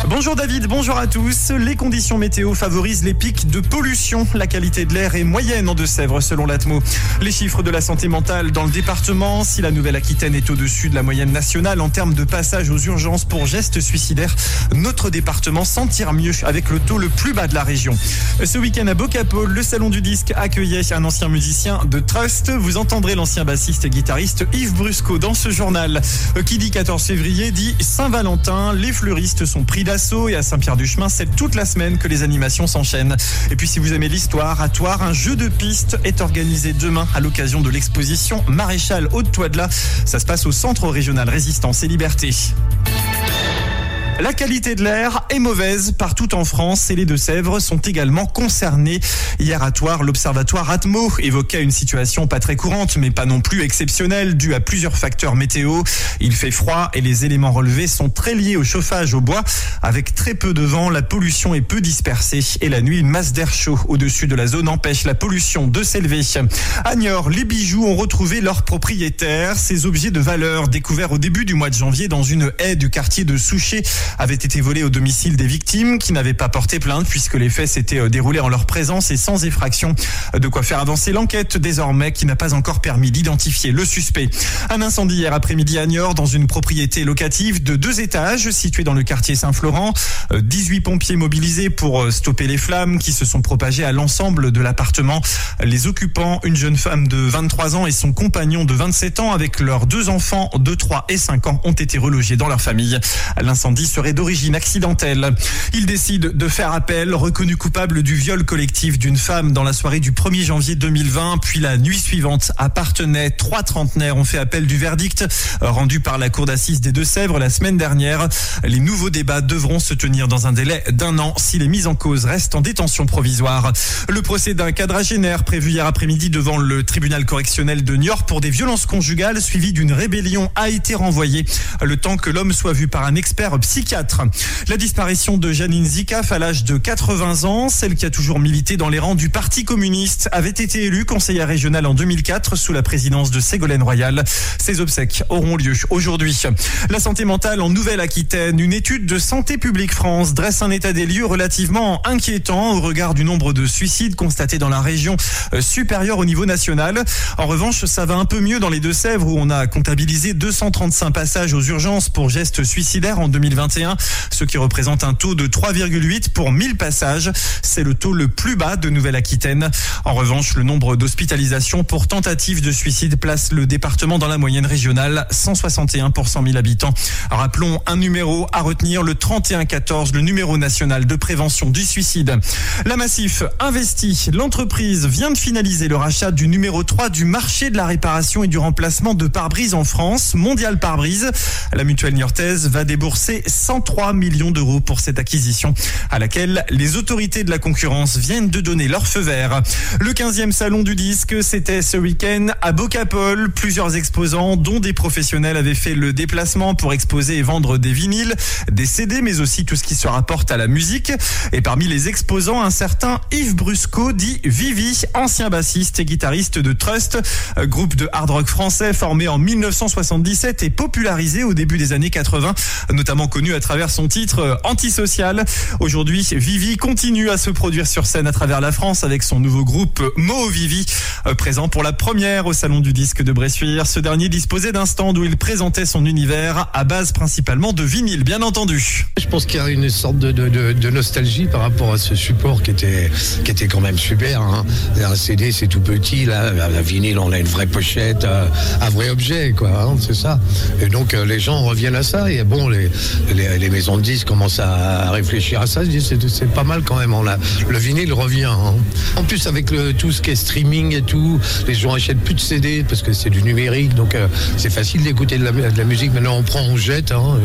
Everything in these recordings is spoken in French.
Bonjour David, bonjour à tous. Les conditions météo favorisent les pics de pollution. La qualité de l'air est moyenne en Deux-Sèvres selon l'Atmo. Les chiffres de la santé mentale dans le département, si la Nouvelle-Aquitaine est au-dessus de la moyenne nationale en termes de passage aux urgences pour gestes suicidaires, notre département s'en tire mieux avec le taux le plus bas de la région. Ce week-end à Bocapole, le salon du disque accueillait un ancien musicien de Trust. Vous entendrez l'ancien bassiste et guitariste Yves Brusco dans ce journal. Qui dit 14 février dit Saint-Valentin. Les fleuristes sont pris d'assaut et à Saint-Pierre-du-Chemin, c'est toute la semaine que les animations s'enchaînent. Et puis si vous aimez l'histoire, à Thouars, un jeu de piste est organisé demain à l'occasion de l'exposition Maréchal Haute-Toidelas. Ça se passe au Centre régional Résistance et Liberté. La qualité de l'air est mauvaise partout en France et les Deux-Sèvres sont également concernés. Hier à Thouars, l'Observatoire Atmo évoquait une situation pas très courante mais pas non plus exceptionnelle due à plusieurs facteurs météo. Il fait froid et les éléments relevés sont très liés au chauffage au bois. Avec très peu de vent, la pollution est peu dispersée et la nuit, une masse d'air chaud au-dessus de la zone empêche la pollution de s'élever. À Niort, les bijoux ont retrouvé leurs propriétaires. Ces objets de valeur découverts au début du mois de janvier dans une haie du quartier de Souchet avaient été volés au domicile des victimes qui n'avaient pas porté plainte puisque les faits s'étaient déroulés en leur présence et sans effraction. De quoi faire avancer l'enquête désormais qui n'a pas encore permis d'identifier le suspect. Un incendie hier après-midi à Niort dans une propriété locative de 2 étages située dans le quartier Saint-Florent. 18 pompiers mobilisés pour stopper les flammes qui se sont propagées à l'ensemble de l'appartement. Les occupants, une jeune femme de 23 ans et son compagnon de 27 ans avec leurs 2 enfants de 3 et 5 ans ont été relogés dans leur famille. L'incendie serait d'origine accidentelle. Il décide de faire appel, reconnu coupable du viol collectif d'une femme dans la soirée du 1er janvier 2020, puis la nuit suivante à Parthenay. 3 trentenaires ont fait appel du verdict rendu par la cour d'assises des Deux-Sèvres la semaine dernière. Les nouveaux débats devront se tenir dans un délai d'1 an si les mises en cause restent en détention provisoire. Le procès d'un quadragénaire prévu hier après-midi devant le tribunal correctionnel de Niort pour des violences conjugales suivies d'une rébellion a été renvoyé le temps que l'homme soit vu par un expert psychiatre. La disparition de Janine Zikaf à l'âge de 80 ans, celle qui a toujours milité dans les rangs du Parti communiste, avait été élue conseillère régionale en 2004 sous la présidence de Ségolène Royal. Ses obsèques auront lieu aujourd'hui. La santé mentale en Nouvelle-Aquitaine, une étude de Santé publique France dresse un état des lieux relativement inquiétant au regard du nombre de suicides constatés dans la région supérieur au niveau national. En revanche, ça va un peu mieux dans les Deux-Sèvres où on a comptabilisé 235 passages aux urgences pour gestes suicidaires en 2021. Ce qui représente un taux de 3,8 pour 1000 passages. C'est le taux le plus bas de Nouvelle-Aquitaine. En revanche, le nombre d'hospitalisations pour tentatives de suicide place le département dans la moyenne régionale, 161 pour 100 000 habitants. Rappelons un numéro à retenir, le 3114, le numéro national de prévention du suicide. La Massif investit. L'entreprise vient de finaliser le rachat du numéro 3 du marché de la réparation et du remplacement de pare-brise en France, Mondial Pare-Brise. La mutuelle niortaise va débourser 103 millions d'euros pour cette acquisition à laquelle les autorités de la concurrence viennent de donner leur feu vert. Le 15e salon du disque, c'était ce week-end à Bocapole. Plusieurs exposants, dont des professionnels, avaient fait le déplacement pour exposer et vendre des vinyles, des CD, mais aussi tout ce qui se rapporte à la musique. Et parmi les exposants, un certain Yves Brusco, dit Vivi, ancien bassiste et guitariste de Trust, groupe de hard rock français formé en 1977 et popularisé au début des années 80, notamment connu à travers son titre Antisocial. Aujourd'hui, Vivi continue à se produire sur scène à travers la France avec son nouveau groupe Mo Vivi, présent pour la première au Salon du Disque de Bressuire. Ce dernier disposait d'un stand où il présentait son univers à base principalement de vinyle, bien entendu. Je pense qu'il y a une sorte de nostalgie par rapport à ce support qui était quand même super. Hein. Un CD, c'est tout petit, là, la vinyle, on a une vraie pochette, un vrai objet, quoi. Hein, c'est ça. Et donc les gens reviennent à ça. Et bon, les maisons de disques commencent à réfléchir à ça. Je dis c'est pas mal quand même. Le vinyle revient. Hein. En plus avec tout ce qui est streaming et tout, les gens achètent plus de CD parce que c'est du numérique, donc c'est facile d'écouter de la musique. Maintenant on prend, on jette. Hein,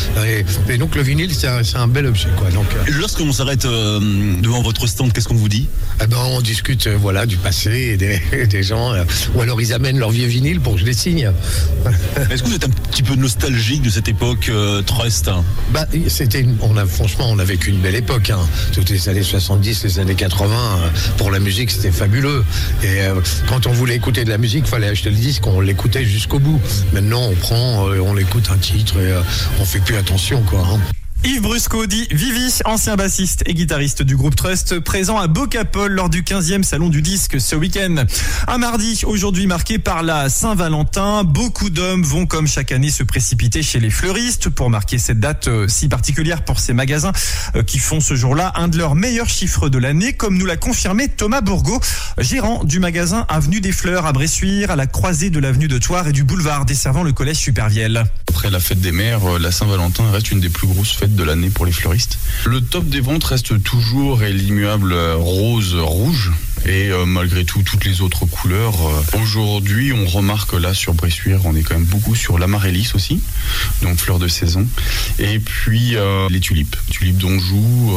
et donc le vinyle c'est un bel objet, quoi. Donc lorsqu'on s'arrête devant votre stand, qu'est-ce qu'on vous dit? On discute du passé et des gens, ou alors ils amènent leur vieux vinyle pour que je les signe. Est-ce que vous êtes un petit peu nostalgique de cette époque Trust? Franchement, on a vécu une belle époque. Hein. Toutes les années 70, les années 80, pour la musique, c'était fabuleux. Et quand on voulait écouter de la musique, il fallait acheter le disque, on l'écoutait jusqu'au bout. Maintenant, on écoute un titre et on fait plus attention, quoi. Hein. Yves Brusco dit Vivi, ancien bassiste et guitariste du groupe Trust, présent à Bocapol lors du 15e salon du disque ce week-end. Un mardi aujourd'hui marqué par la Saint-Valentin. Beaucoup d'hommes vont comme chaque année se précipiter chez les fleuristes pour marquer cette date si particulière pour ces magasins qui font ce jour-là un de leurs meilleurs chiffres de l'année, comme nous l'a confirmé Thomas Bourgault, gérant du magasin Avenue des Fleurs à Bressuire, à la croisée de l'avenue de Thouars et du boulevard desservant le collège Supervielle. Après la fête des mères, la Saint-Valentin reste une des plus grosses fêtes de l'année pour les fleuristes. Le top des ventes reste toujours et l'immuable rose-rouge. Et malgré tout, toutes les autres couleurs. Aujourd'hui, on remarque là sur Bressuire, on est quand même beaucoup sur l'amaryllis aussi, donc fleurs de saison. Et puis les tulipes d'Anjou,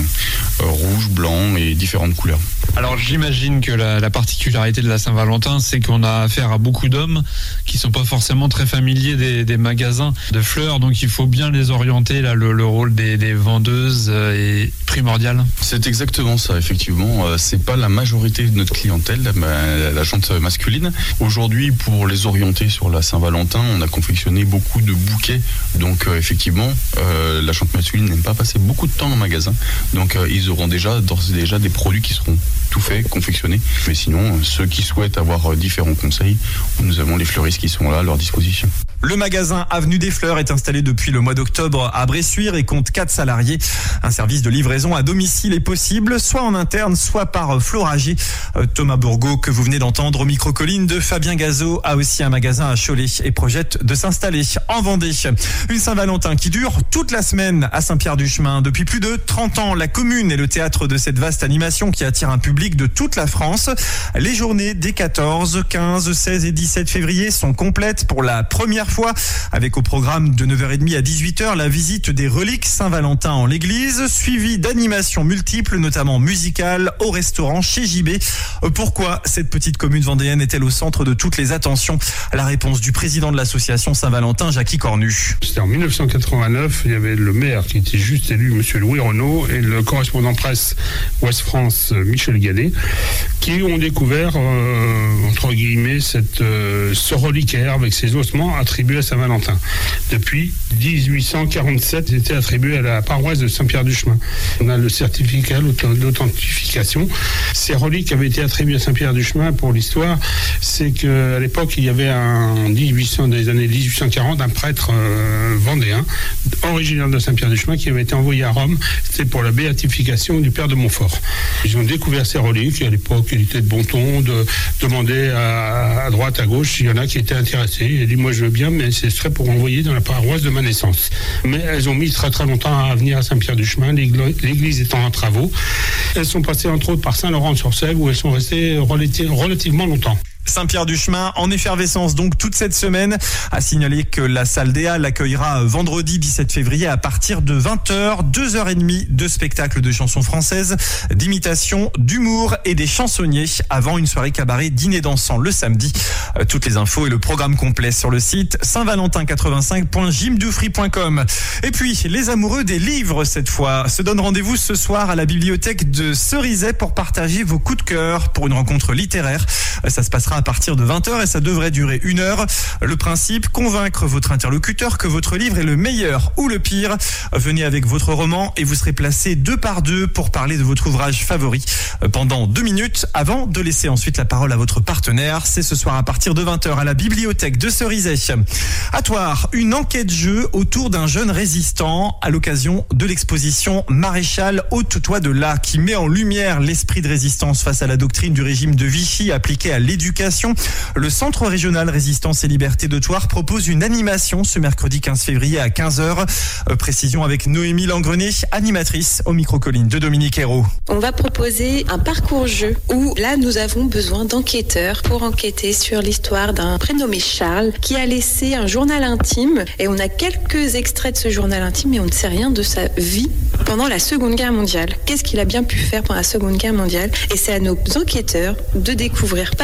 rouge, blanc et différentes couleurs. Alors j'imagine que la particularité de la Saint-Valentin, c'est qu'on a affaire à beaucoup d'hommes qui sont pas forcément très familiers des magasins de fleurs, donc il faut bien les orienter. Là, le rôle des vendeuses est primordial. C'est exactement ça, effectivement. C'est pas la majorité de notre clientèle, la gente masculine. Aujourd'hui, pour les orienter sur la Saint-Valentin, on a confectionné beaucoup de bouquets. Donc effectivement, la gente masculine n'aime pas passer beaucoup de temps en magasin. Donc ils auront d'ores et déjà des produits qui seront tout faits, confectionnés. Mais sinon, ceux qui souhaitent avoir différents conseils, nous avons les fleuristes qui sont là à leur disposition. Le magasin Avenue des Fleurs est installé depuis le mois d'octobre à Bressuire et compte 4 salariés. Un service de livraison à domicile est possible, soit en interne, soit par Florager. Thomas Bourgault, que vous venez d'entendre au micro-colline de Fabien Gazot, a aussi un magasin à Cholet et projette de s'installer en Vendée. Une Saint-Valentin qui dure toute la semaine à Saint-Pierre-du-Chemin. Depuis plus de 30 ans, la commune est le théâtre de cette vaste animation qui attire un public de toute la France. Les journées des 14, 15, 16 et 17 février sont complètes pour la première fois, avec au programme de 9h30 à 18h la visite des reliques Saint-Valentin en l'église, suivie d'animations multiples, notamment musicales, au restaurant chez JB. Pourquoi cette petite commune vendéenne est-elle au centre de toutes les attentions? La réponse du président de l'association Saint-Valentin, Jackie Cornu. C'était en 1989, il y avait le maire qui était juste élu, monsieur Louis Renaud, et le correspondant presse Ouest France, Michel Gallet, qui ont découvert, entre guillemets, ce reliquaire avec ses ossements attribué à Saint-Valentin. Depuis 1847, il était attribué à la paroisse de Saint-Pierre-du-Chemin. On a le certificat d'authentification. Ces reliques avaient été attribuées à Saint-Pierre-du-Chemin pour l'histoire. C'est qu'à l'époque, il y avait des années 1840, un prêtre vendéen, originaire de Saint-Pierre-du-Chemin, qui avait été envoyé à Rome. C'était pour la béatification du père de Montfort. Ils ont découvert ces reliques. Et à l'époque, il était de bon ton de demander à droite, à gauche, s'il y en a qui étaient intéressés. Il a dit, moi je veux bien, mais ce serait pour envoyer dans la paroisse de ma naissance. Mais elles ont mis très très longtemps à venir à Saint-Pierre-du-Chemin, l'église étant en travaux. Elles sont passées entre autres par Saint-Laurent-sur-Sèvre, où elles sont restées relativement longtemps. Saint-Pierre-du-Chemin en effervescence donc toute cette semaine. À signaler que la salle des Halles accueillera vendredi 17 février à partir de 20h, 2h30 de spectacles de chansons françaises, d'imitation, d'humour et des chansonniers avant une soirée cabaret dîner dansant le samedi. Toutes les infos et le programme complet sur le site saintvalentin85.jimdufry.com. Et puis les amoureux des livres cette fois se donnent rendez-vous ce soir à la bibliothèque de Cerizay pour partager vos coups de cœur pour une rencontre littéraire. Ça se passera à partir de 20h et ça devrait durer 1 heure. Le principe, convaincre votre interlocuteur que votre livre est le meilleur ou le pire. Venez avec votre roman et vous serez placés 2 par 2 pour parler de votre ouvrage favori pendant 2 minutes avant de laisser ensuite la parole à votre partenaire. C'est ce soir à partir de 20h à la bibliothèque de Cerizay. À Thouars, une enquête-jeu autour d'un jeune résistant à l'occasion de l'exposition Maréchal Haute-Toit de La qui met en lumière l'esprit de résistance face à la doctrine du régime de Vichy appliquée à l'éducation. Le Centre régional Résistance et Liberté de Thouars propose une animation ce mercredi 15 février à 15h. Précision avec Noémie Langrenet, animatrice au micro-colline de Dominique Hérault. On va proposer un parcours-jeu où là nous avons besoin d'enquêteurs pour enquêter sur l'histoire d'un prénommé Charles qui a laissé un journal intime et on a quelques extraits de ce journal intime mais on ne sait rien de sa vie pendant la Seconde Guerre mondiale. Qu'est-ce qu'il a bien pu faire pendant la Seconde Guerre mondiale? Et c'est à nos enquêteurs de découvrir par eux-mêmes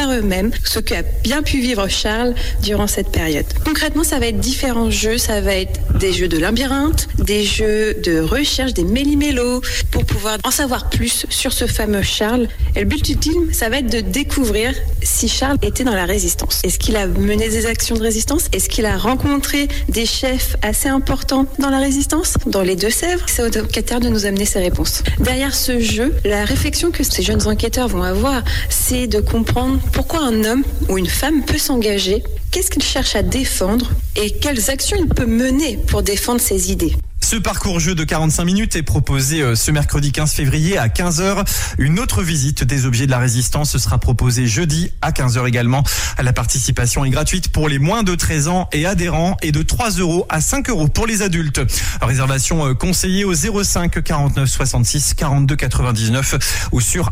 moyenne, ce qu'a bien pu vivre Charles durant cette période. Concrètement, ça va être différents jeux, ça va être des jeux de labyrinthe, des jeux de recherche, des méli-mélos, pour pouvoir en savoir plus sur ce fameux Charles. Et le but du film, ça va être de découvrir si Charles était dans la résistance. Est-ce qu'il a mené des actions de résistance? Est-ce qu'il a rencontré des chefs assez importants dans la résistance? Dans les Deux-Sèvres, c'est aux enquêteurs de nous amener ces réponses. Derrière ce jeu, la réflexion que ces jeunes enquêteurs vont avoir, c'est de comprendre pourquoi un homme ou une femme peut s'engager, qu'est-ce qu'il cherche à défendre et quelles actions il peut mener pour défendre ses idées. Ce parcours jeu de 45 minutes est proposé ce mercredi 15 février à 15h. Une autre visite des objets de la résistance sera proposée jeudi à 15h également. La participation est gratuite pour les moins de 13 ans et adhérents et de 3 € à 5 € pour les adultes. Réservation conseillée au 05 49 66 42 99 ou sur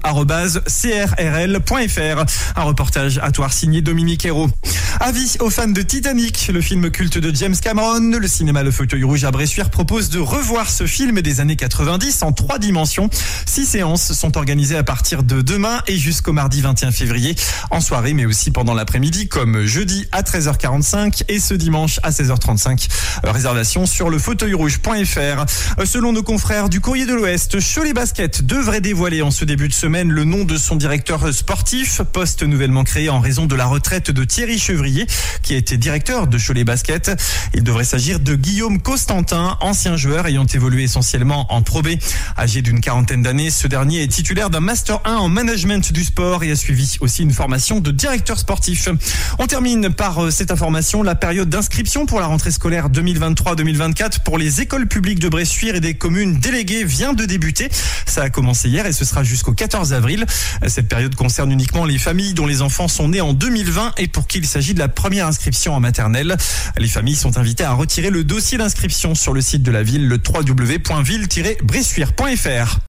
info@crrl.fr. Un reportage à Thouars signé Dominique Hérault. Avis aux fans de Titanic, le film culte de James Cameron. Le cinéma Le Fauteuil Rouge à Bressuire propose de revoir ce film des années 90 en 3 dimensions. 6 séances sont organisées à partir de demain et jusqu'au mardi 21 février en soirée, mais aussi pendant l'après-midi, comme jeudi à 13h45 et ce dimanche à 16h35. Réservation sur lefauteuilrouge.fr. Selon nos confrères du Courrier de l'Ouest, Cholet Basket devrait dévoiler en ce début de semaine le nom de son directeur sportif, poste nouvellement créé en raison de la retraite de Thierry Chevrier, qui a été directeur de Cholet Basket. Il devrait s'agir de Guillaume Costantin, ancien joueur ayant évolué essentiellement en Pro B. Âgé d'une quarantaine d'années, ce dernier est titulaire d'un Master 1 en management du sport et a suivi aussi une formation de directeur sportif. On termine par cette information. La période d'inscription pour la rentrée scolaire 2023-2024 pour les écoles publiques de Bressuire et des communes déléguées vient de débuter. Ça a commencé hier et ce sera jusqu'au 14 avril. Cette période concerne uniquement les familles dont les enfants sont nés en 2020 et pour qui il s'agit de la première inscription en maternelle. Les familles sont invitées à retirer le dossier d'inscription sur le site de la ville, le www.ville-bressuire.fr.